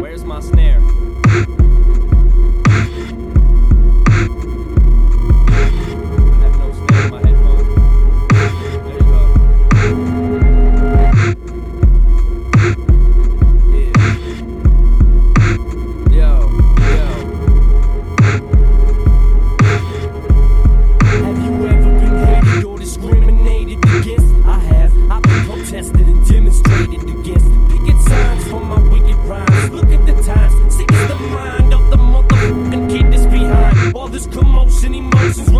Where's my snare? I have no snare in my headphones. There you go. Yeah. Yo. Have you ever been hated or discriminated against? I have. I've been protested and demonstrated against. Picket signs for my wicked rhymes. Look at the times. Sick is the mind of the motherfucking kid that's behind all this commotion, emotions.